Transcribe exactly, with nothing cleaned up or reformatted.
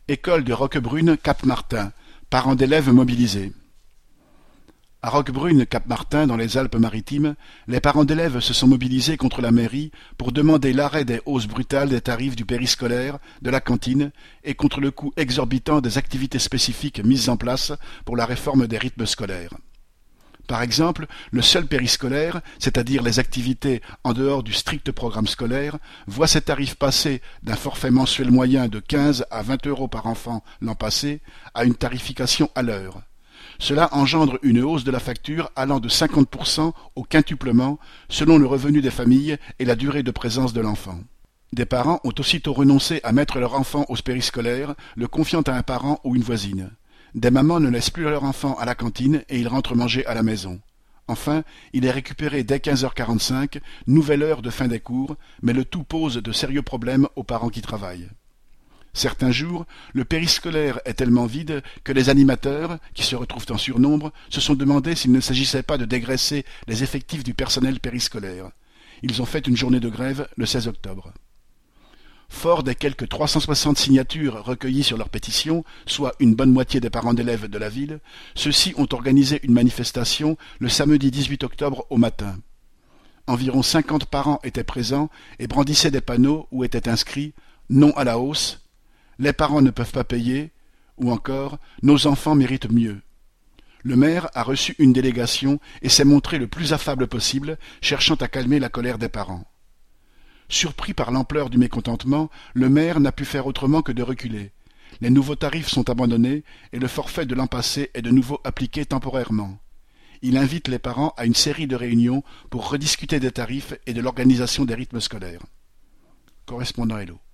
École de Roquebrune Cap-Martin, parents d'élèves mobilisés. À Roquebrune Cap-Martin, dans les Alpes-Maritimes, les parents d'élèves se sont mobilisés contre la mairie pour demander l'arrêt des hausses brutales des tarifs du périscolaire, de la cantine et contre le coût exorbitant des activités spécifiques mises en place pour la réforme des rythmes scolaires. Par exemple, le seul périscolaire, c'est-à-dire les activités en dehors du strict programme scolaire, voit ses tarifs passer d'un forfait mensuel moyen de quinze à vingt euros par enfant l'an passé à une tarification à l'heure. Cela engendre une hausse de la facture allant de cinquante pour cent au quintuplement selon le revenu des familles et la durée de présence de l'enfant. Des parents ont aussitôt renoncé à mettre leur enfant au périscolaire, le confiant à un parent ou une voisine. Des mamans ne laissent plus leur enfant à la cantine et ils rentrent manger à la maison. Enfin, il est récupéré dès quinze heures quarante-cinq, nouvelle heure de fin des cours, mais le tout pose de sérieux problèmes aux parents qui travaillent. Certains jours, le périscolaire est tellement vide que les animateurs, qui se retrouvent en surnombre, se sont demandé s'il ne s'agissait pas de dégraisser les effectifs du personnel périscolaire. Ils ont fait une journée de grève le seize octobre. Fort des quelques trois cent soixante signatures recueillies sur leur pétition, soit une bonne moitié des parents d'élèves de la ville, ceux-ci ont organisé une manifestation le samedi dix-huit octobre au matin. Environ cinquante parents étaient présents et brandissaient des panneaux où étaient inscrits « Non à la hausse »,« Les parents ne peuvent pas payer » ou encore « Nos enfants méritent mieux ». Le maire a reçu une délégation et s'est montré le plus affable possible, cherchant à calmer la colère des parents. Surpris par l'ampleur du mécontentement, le maire n'a pu faire autrement que de reculer. Les nouveaux tarifs sont abandonnés et le forfait de l'an passé est de nouveau appliqué temporairement. Il invite les parents à une série de réunions pour rediscuter des tarifs et de l'organisation des rythmes scolaires. Correspondant Hello.